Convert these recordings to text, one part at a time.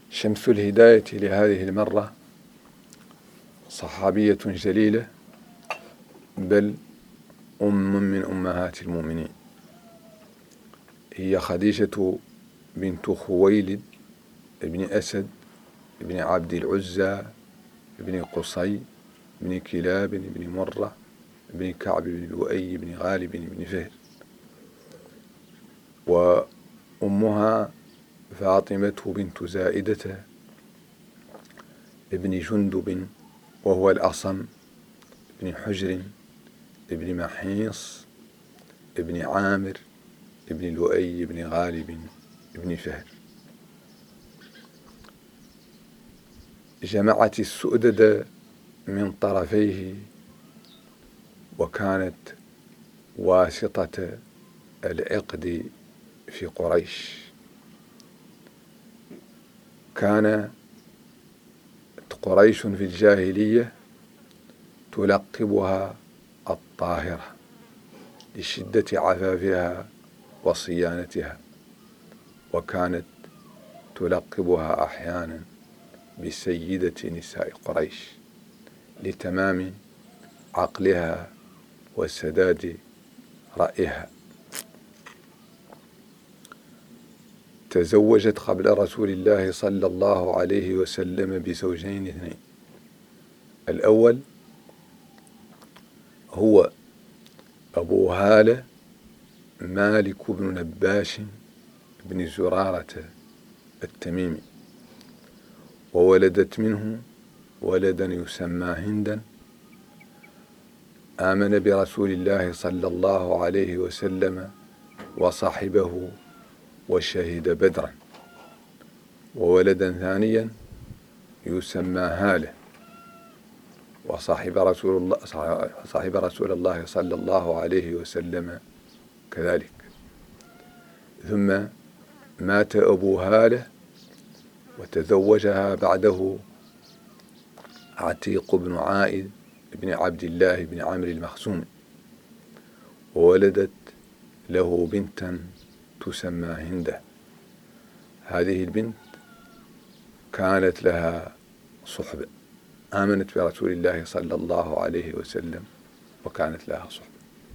شمس الهداية لهذه المرة صحابية جليلة، بل من أمهات المؤمنين، هي خديجة بنت خويلد ابن أسد ابن عبد العزى ابن قصي ابن كلاب ابن مرة ابن كعب بن لؤي بن غالب بن فهر، وأمها فاطمة بنت زائدة ابن جندب وهو الأصم ابن حجر ابن محيص ابن عامر ابن لؤي بن غالب ابن فهر. جمعت السؤدد من طرفيه، وكانت واسطة العقد في قريش. كانت قريش في الجاهلية تلقبها الطاهرة لشدة عفافها وصيانتها، وكانت تلقبها أحيانا بسيدة نساء قريش لتمام عقلها وسداد رأيها. تزوجت قبل رسول الله صلى الله عليه وسلم بزوجين اثنين. الأول هو أبو هالة مالك بن نباش بن زرارة التميمي، وولدت منه ولدا يسمى هندا، آمن برسول الله صلى الله عليه وسلم وصحبه وشهد بدرا، وولدا ثانيا يسمى هالة وصاحب رسول الله صلى الله عليه وسلم كذلك. ثم مات أبو هالة وتزوجها بعده عتيق بن عائد بن عبد الله بن عمرو المخزومي، وولدت له بنتا تسمى هندة. هذه البنت كانت لها صحبة، آمنت برسول الله صلى الله عليه وسلم وكانت لها صحبة.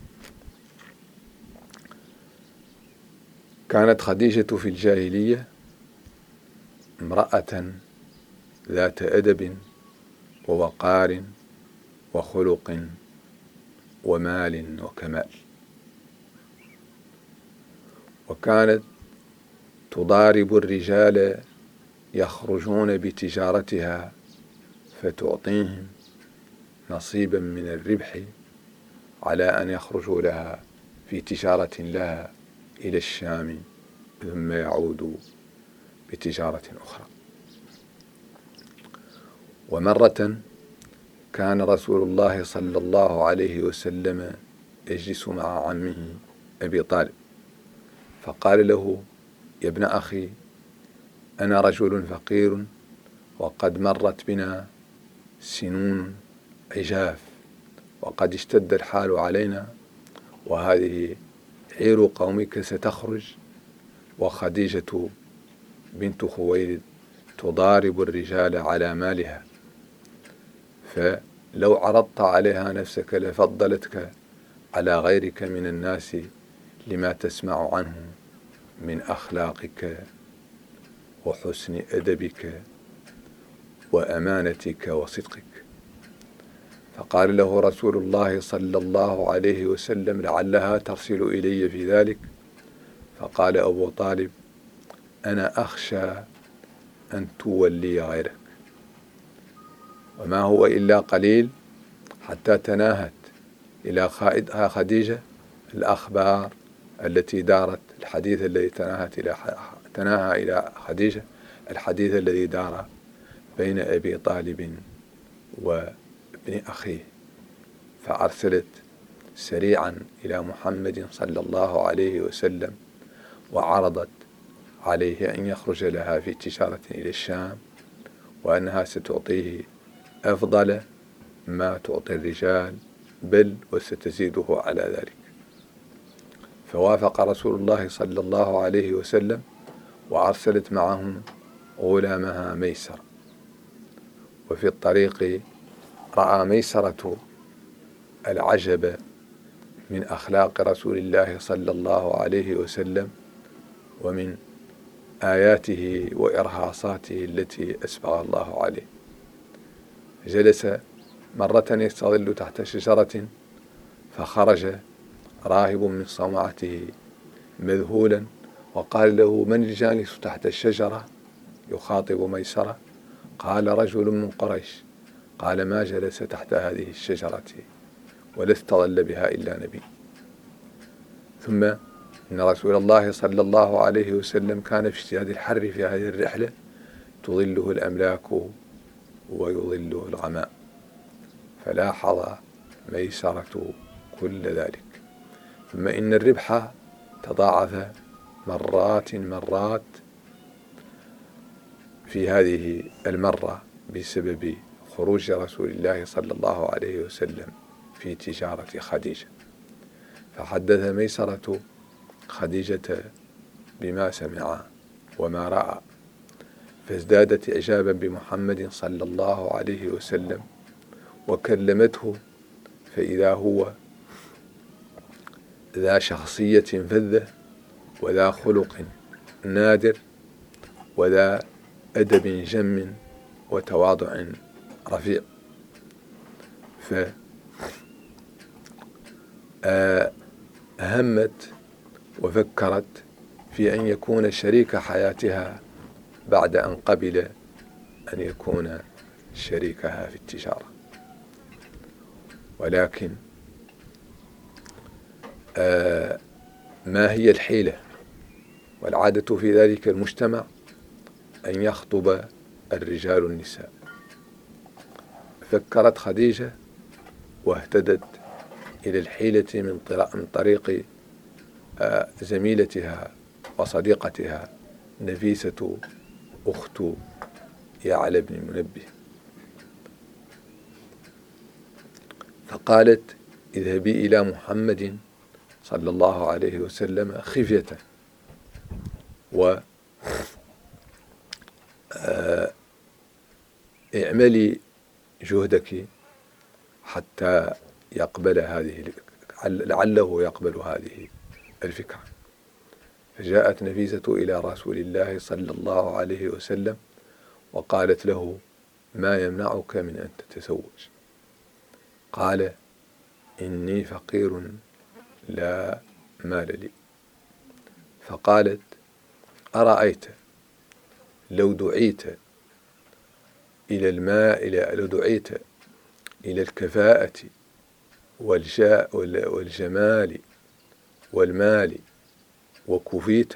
كانت خديجة في الجاهلية امرأة ذات أدب ووقار وخلق ومال وكمال، وكانت تضارب الرجال يخرجون بتجارتها فتعطيهم نصيبا من الربح على أن يخرجوا لها في تجارة لها إلى الشام ثم يعودوا بتجارة أخرى. ومرة كان رسول الله صلى الله عليه وسلم يجلس مع عمه أبي طالب، فقال له: يا ابن أخي، أنا رجل فقير وقد مرت بنا سنون عجاف، وقد اشتد الحال علينا، وهذه عير قومك ستخرج، وخديجة بنت خويلد تضارب الرجال على مالها، فلو عرضت عليها نفسك لفضلتك على غيرك من الناس لما تسمع عنه من أخلاقك وحسن أدبك وأمانتك وصدقك. فقال له رسول الله صلى الله عليه وسلم: لعلها ترسل إلي في ذلك. فقال أبو طالب: أنا أخشى أن تولي غيرك. وما هو إلا قليل حتى تناهت إلى خديجة الأخبار التي دارت، الحديث الذي تناهى إلى خديجة الحديث الذي دار بين أبي طالب وابن أخيه، فأرسلت سريعا إلى محمد صلى الله عليه وسلم وعرضت عليه أن يخرج لها في تجارة إلى الشام، وأنها ستعطيه أفضل ما تعطي الرجال، بل وستزيده على ذلك. فوافق رسول الله صلى الله عليه وسلم، وأرسلت معهم غلامها ميسر. وفي الطريق رأى ميسرة العجب من أخلاق رسول الله صلى الله عليه وسلم ومن آياته وإرهاصاته التي أسبغ الله عليه. جلس مرة يستظل تحت شجرة، فخرج راهب من صومعته مذهولا وقال له: من الجالس تحت الشجرة؟ يخاطب ميسرة. قال: رجل من قريش. قال: ما جلس تحت هذه الشجرة ولا استظل بها إلا نبي. ثم إن رسول الله صلى الله عليه وسلم كان في اشتداد الحر في هذه الرحلة، تظله الأملاك ويظله الغمام، فلاحظ ميسرة كل ذلك. ثم إن الربح تضاعف مرات في هذه المرة بسبب خروج رسول الله صلى الله عليه وسلم في تجارة خديجة. فحدث ميسرة خديجة بما سمع وما رأى، فازدادت إعجابا بمحمد صلى الله عليه وسلم وكلمته، فإذا هو ذا شخصية فذة وذا خلق نادر وذا أدب جم وتواضع رفيع. فهمت وفكرت في أن يكون شريك حياتها بعد أن قبل أن يكون شريكها في التجارة. ولكن ما هي الحيلة والعادة في ذلك المجتمع؟ أن يخطب الرجال النساء. فكرت خديجة واهتدت إلى الحيلة من طريق زميلتها وصديقتها نفيسة أخت يعلى بن منبه، فقالت: اذهبي إلى محمد صلى الله عليه وسلم خفية اعملي جهدك حتى يقبل لعله يقبل هذه الفكرة. فجاءت نفيسة إلى رسول الله صلى الله عليه وسلم وقالت له: ما يمنعك من أن تتزوج؟ قال: إني فقير لا مال لي. فقالت: أرأيت لو دعيت إلى الماء، لو دعيت إلى الكفاءة والجمال والمال وكفيت؟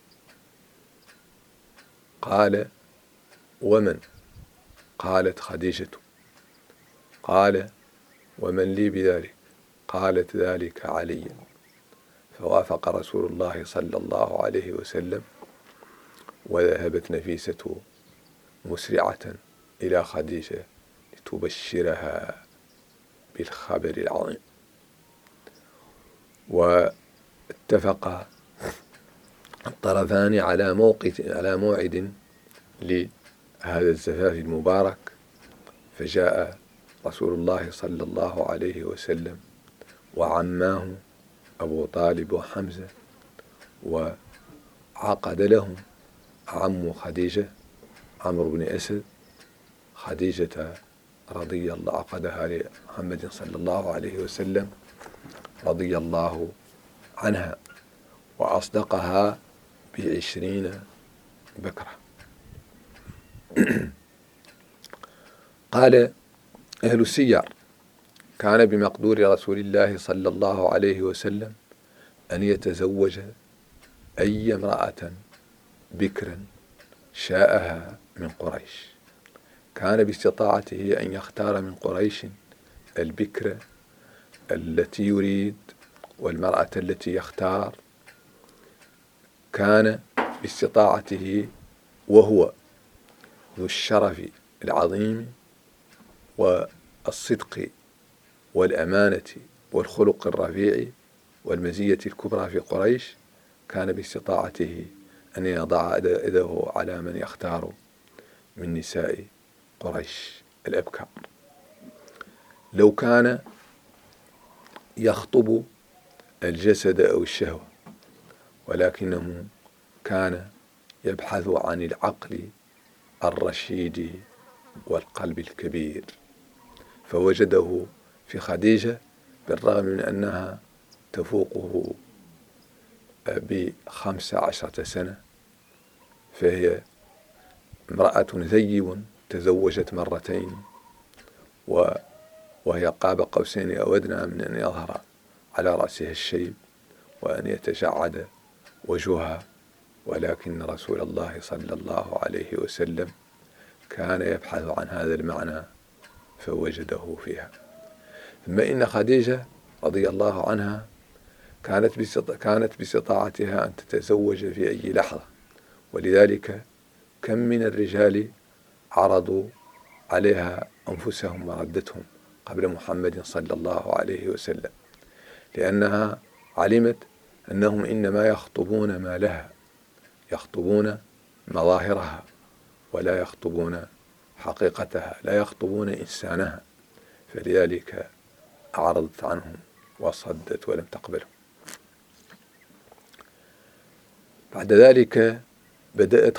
قال: ومن؟ قالت: خديجة. قال: ومن لي بذلك؟ قالت: ذلك علي. فوافق رسول الله صلى الله عليه وسلم، وذهبت نفيسة مسرعة إلى خديجة لتبشرها بالخبر العظيم. واتفق الطرفان على موعد لهذا الزفاف المبارك. فجاء رسول الله صلى الله عليه وسلم وعماه أبو طالب وحمزة، وعقد لهم عم خديجة عمرو بن أسد خديجة رضي الله، عقدها لمحمد صلى الله عليه وسلم رضي الله عنها، وأصدقها ب20 بكرة. قال أهل السير: كان بمقدور رسول الله صلى الله عليه وسلم أن يتزوج أي امرأة بكرا شاءها من قريش. كان باستطاعته أن يختار من قريش البكر التي يريد والمرأة التي يختار. كان باستطاعته، وهو ذو الشرف العظيم والصدق والأمانة والخلق الرفيع والمزية الكبرى في قريش، كان باستطاعته أن يضع يده على من يختار من نساء قريش الأبكار. لو كان يخطب الجسد أو الشهوة، ولكنه كان يبحث عن العقل الرشيد والقلب الكبير، فوجده في خديجة بالرغم من أنها تفوقه ب15 سنة، فهي امرأة ثيب تزوجت مرتين، وهي قاب قوسين أو أدنى من أن يظهر على رأسها الشيب وأن يتجعد وجهها، ولكن رسول الله صلى الله عليه وسلم كان يبحث عن هذا المعنى فوجده فيها. ثم إن خديجة رضي الله عنها كانت باستطاعتها أن تتزوج في أي لحظة، ولذلك كم من الرجال عرضوا عليها أنفسهم وردتهم قبل محمد صلى الله عليه وسلم، لأنها علمت أنهم إنما يخطبون ما لها، يخطبون مظاهرها ولا يخطبون حقيقتها، لا يخطبون إنسانها، فلذلك أعرضت عنهم وصدت ولم تقبلهم. بعد ذلك بدأت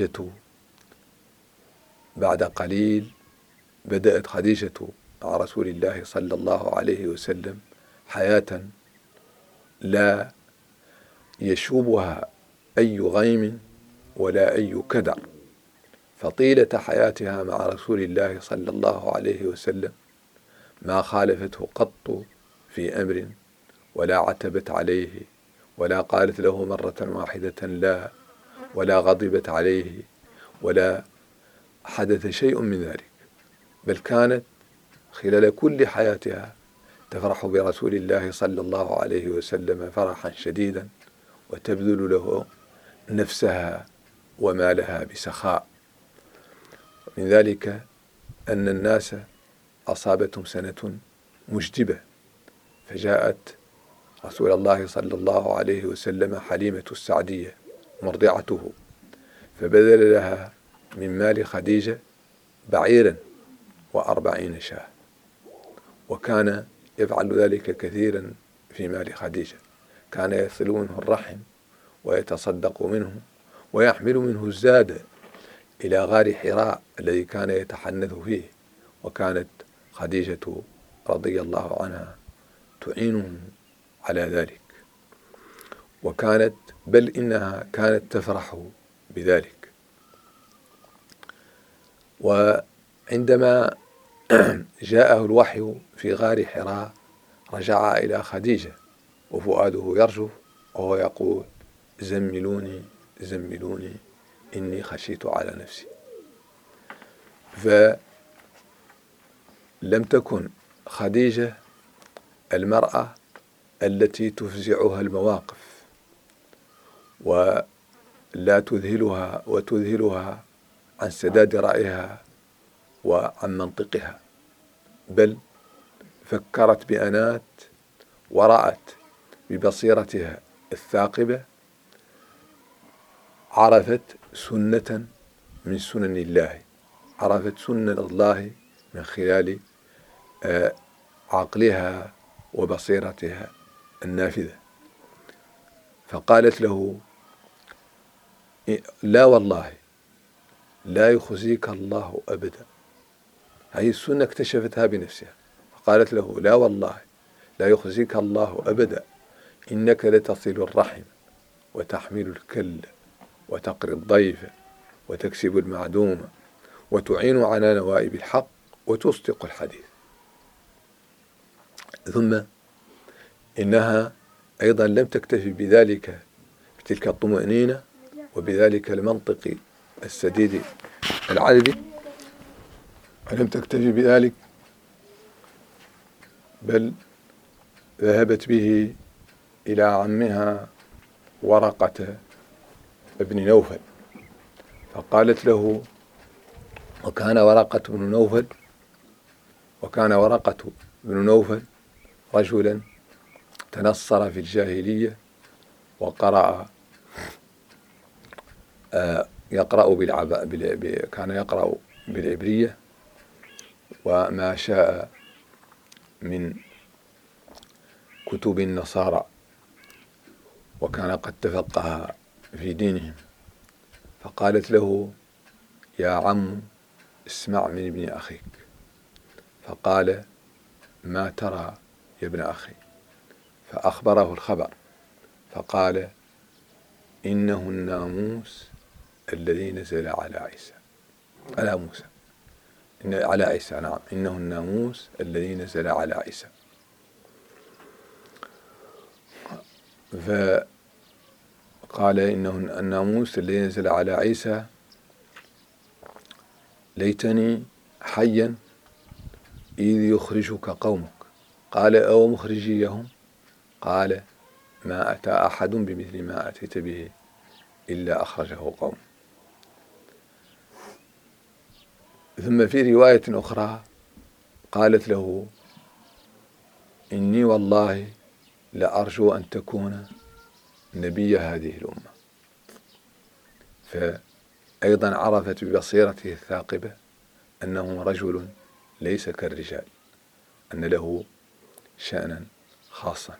خديجة مع رسول الله صلى الله عليه وسلم حياة لا يشوبها أي غيم ولا أي كدر، فطيلة حياتها مع رسول الله صلى الله عليه وسلم ما خالفته قط في أمر، ولا عتبت عليه، ولا قالت له مرة واحدة لا، ولا غضبت عليه، ولا حدث شيء من ذلك، بل كانت خلال كل حياتها تفرح برسول الله صلى الله عليه وسلم فرحا شديدا، وتبذل له نفسها ومالها بسخاء. من ذلك أن الناس أصابتهم سنة مجدبة، فجاءت رسول الله صلى الله عليه وسلم حليمة السعدية مرضعته، فبذل لها من مال خديجة 40 شاة، وكان يفعل ذلك كثيرا في مال خديجة، كان يصل منه الرحم ويتصدق منه ويحمل منه الزاد إلى غار حراء الذي كان يتحنث فيه، وكانت خديجة رضي الله عنها تعينه على ذلك، بل إنها كانت تفرح بذلك. وعندما جاءه الوحي في غار حراء رجع إلى خديجة وفؤاده يرجف وهو يقول: زملوني زملوني إني خشيت على نفسي. فلم تكن خديجة المرأة التي تفزعها المواقف ولا تذهلها وتذهلها عن سداد رأيها وعن منطقها، بل فكرت بأنات ورأت ببصيرتها الثاقبة، عرفت سنة من سنن الله، عرفت سنن الله من خلال عقلها وبصيرتها النافذة، فقالت له: لا والله لا يخزيك الله أبدا. هذه السنة اكتشفتها بنفسها، فقالت له: لا والله لا يخزيك الله أبدا، إنك لتصل الرحم وتحمل الكل وتقري الضيف وتكسب المعدوم وتعين على نوائب الحق وتصدق الحديث. ثم إنها أيضا لم تكتفي بذلك، بتلك الطمأنينة وبذلك المنطق السديد العذب، ولم تكتفي بذلك بل ذهبت به إلى عمها ورقة ابن نوفل، فقالت له: وكان ورقة بن نوفل رجلا تنصر في الجاهلية، وقرأ يقرأ كان يقرأ بالعبرية وما شاء من كتب النصارى، وكان قد تفقه في دينهم. فقالت له: يا عم، اسمع من ابن أخيك. فقال: ما ترى يا ابن أخي؟ فأخبره الخبر، فقال: إنه الناموس الذي نزل على موسى. على عيسى، نعم، إنه الناموس الذي نزل على عيسى. فقال: إنه الناموس الذي نزل على عيسى، ليتني حيا إذ يخرجك قومك. قال: أو مخرجيهم؟ قال: ما أتى أحد بمثل ما أتيت به إلا أخرجه قوم. ثم في رواية أخرى قالت له: إني والله لأرجو أن تكون نبي هذه الأمة. فأيضا عرفت ببصيرته الثاقبة أنه رجل ليس كالرجال، أن له شأنا خاصا.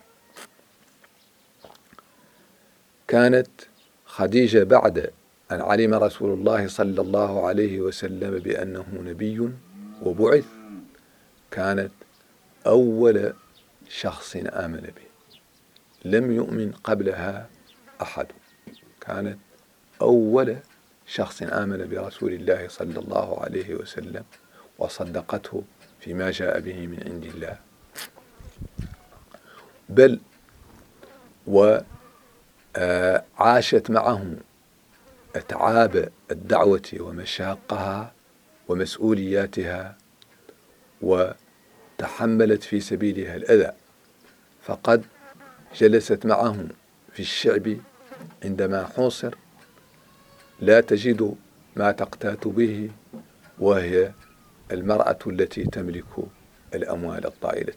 كانت خديجة بعد أن علم رسول الله صلى الله عليه وسلم بأنه نبي وبعث، كانت أول شخص آمن به، لم يؤمن قبلها أحد. كانت أول شخص آمن برسول الله صلى الله عليه وسلم وصدقته فيما جاء به من عند الله. بل وعاشت معه أتعاب الدعوة ومشاقها ومسؤولياتها، وتحملت في سبيلها الأذى. فقد جلست معه في الشعب عندما حوصر لا تجد ما تقتات به، وهي المرأة التي تملك الأموال الطائلة.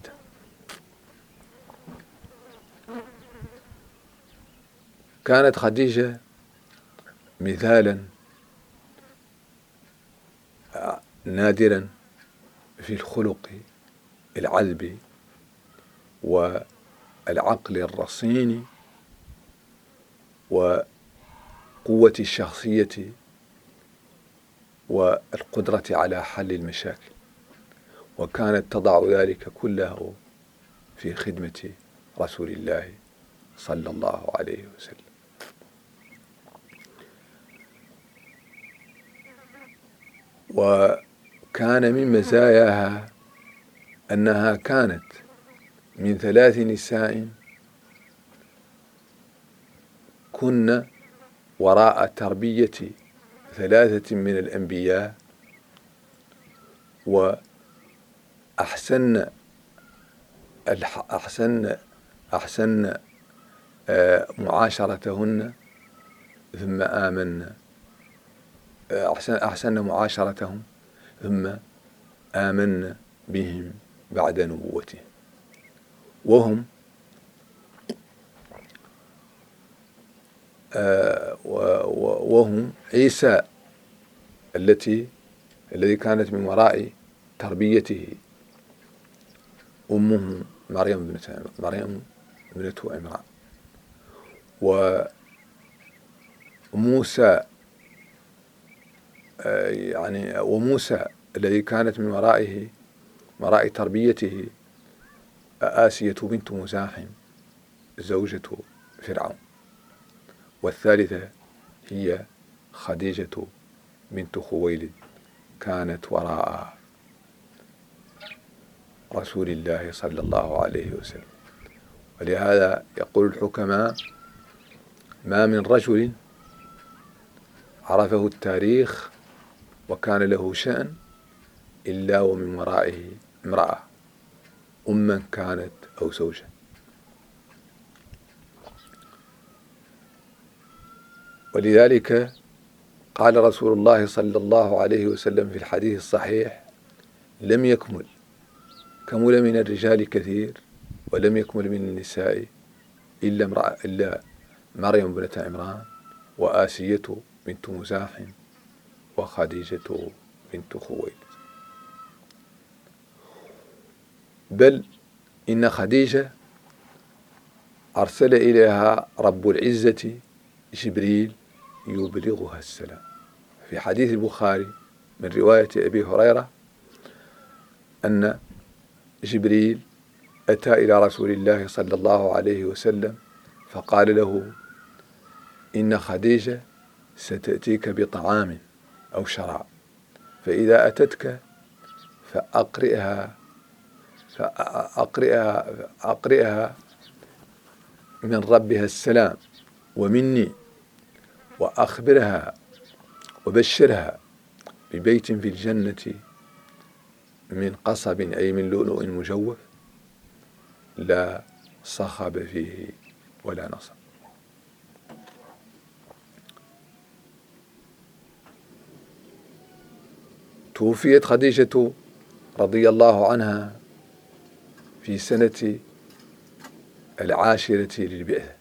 كانت خديجة مثالا نادرا في الخلق العذب والعقل الرصين وقوة الشخصية والقدرة على حل المشاكل، وكانت تضع ذلك كله في خدمة رسول الله صلى الله عليه وسلم. وكان من مزاياها أنها كانت من 3 نساء كن وراء تربية 3 من الأنبياء، وأحسن معاشرتهن ثم آمن، أحسن معاشرتهم ثم آمن بهم بعد نبوته. وهم عيسى الذي كانت من وراء تربيته أمه مريم ابنة عمران، وموسى وموسى الذي كانت من وراء تربيته آسية بنت مزاحم زوجة فرعون. والثالثة هي خديجة بنت خويلد، كانت وراء رسول الله صلى الله عليه وسلم. ولهذا يقول الحكماء: ما من رجل عرفه التاريخ وكان له شأن إلا ومن ورائه امرأة، أما كانت أو زوجة. ولذلك قال رسول الله صلى الله عليه وسلم في الحديث الصحيح: لم كمل من الرجال كثير ولم يكمل من النساء إلا مريم ابنة عمران وآسية بنت مزاحم وخديجة بنت خويلد. بل إن خديجة أرسل إليها رب العزة جبريل يبلغها السلام. في حديث البخاري من رواية أبي هريرة أن جبريل أتى إلى رسول الله صلى الله عليه وسلم فقال له: إن خديجة ستأتيك بطعام أو شراب، فإذا أتتك فأقرئها من ربها السلام ومني، وأخبرها وبشرها ببيت في الجنة من قصب أي من لؤلؤ مجوف لا صخب فيه ولا نصب. توفيت خديجة رضي الله عنها في سنة 10 للبعثة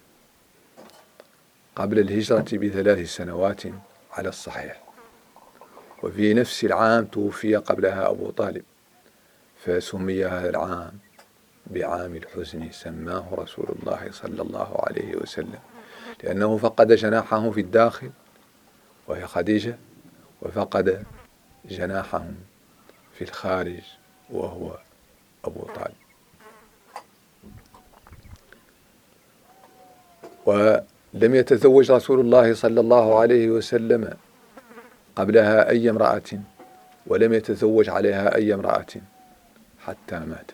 قبل الهجرة ب3 سنوات على الصحيح، وفي نفس العام توفي قبلها أبو طالب، فسمي هذا العام بعام الحزن، سماه رسول الله صلى الله عليه وسلم، لأنه فقد جناحه في الداخل وهي خديجة، وفقد جناحه في الخارج وهو أبو طالب. ولم يتزوج رسول الله صلى الله عليه وسلم قبلها أي امرأة، ولم يتزوج عليها أي امرأة حتى ماتت.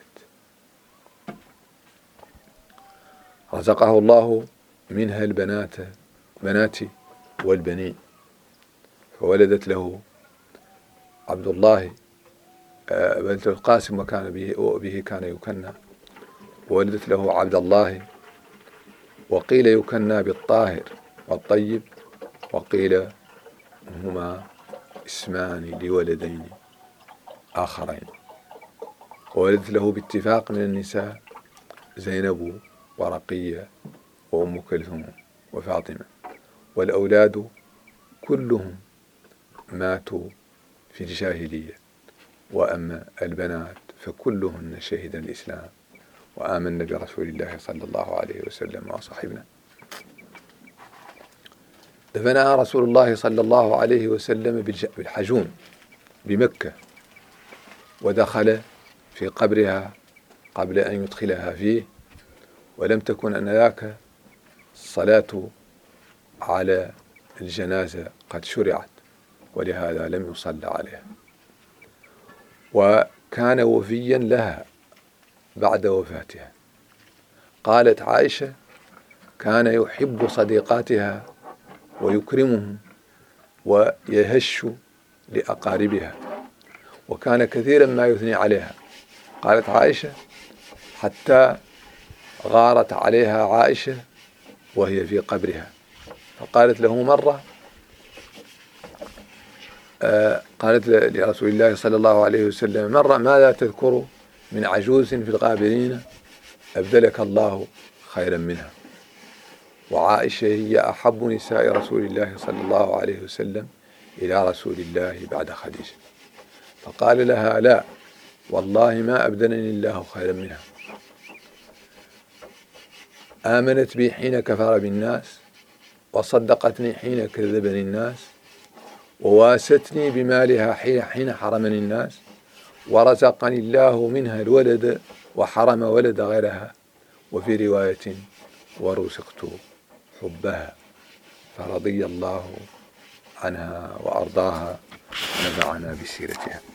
رزقه الله منها البنات والبنين، فولدت له عبد الله بنت القاسم وكان به كان يكنى، وولدت له عبد الله، وقيل يكنى بالطاهر والطيب، وقيل هما اسمان لولدين آخرين. وولدت له باتفاق من النساء زينب ورقية وأم كلثوم وفاطمة، والأولاد كلهم ماتوا في الجاهلية، وأما البنات فكلهن شهد الإسلام وآمن برسول الله صلى الله عليه وسلم وصحبنا. دفنها رسول الله صلى الله عليه وسلم بالحجون بمكة، ودخل في قبرها قبل أن يدخلها فيه، ولم تكن آنذاك الصلاة على الجنازة قد شرعت، ولهذا لم يصلى عليها. وكان وفيا لها بعد وفاتها. قالت عائشة: كان يحب صديقاتها ويكرمهم ويهش لأقاربها، وكان كثيرا ما يثني عليها. قالت عائشة: حتى غارت عليها عائشة وهي في قبرها، فقالت له مرة، قالت لرسول الله صلى الله عليه وسلم مرة: ماذا تذكر من عجوز في الغابرين أبدلك الله خيرا منها؟ وعائشة هي أحب نساء رسول الله صلى الله عليه وسلم إلى رسول الله بعد خديجة. فقال لها: لا والله ما أبدلني الله خيرا منها. آمنت بي حين كفر بالناس، وصدقتني حين كذبني الناس، وواستني بمالها حين حرمني الناس، ورزقني الله منها الولد وحرم ولد غيرها، وفي رواية ورزقت حبها. فرضي الله عنها وأرضاها ونفعنا بسيرتها.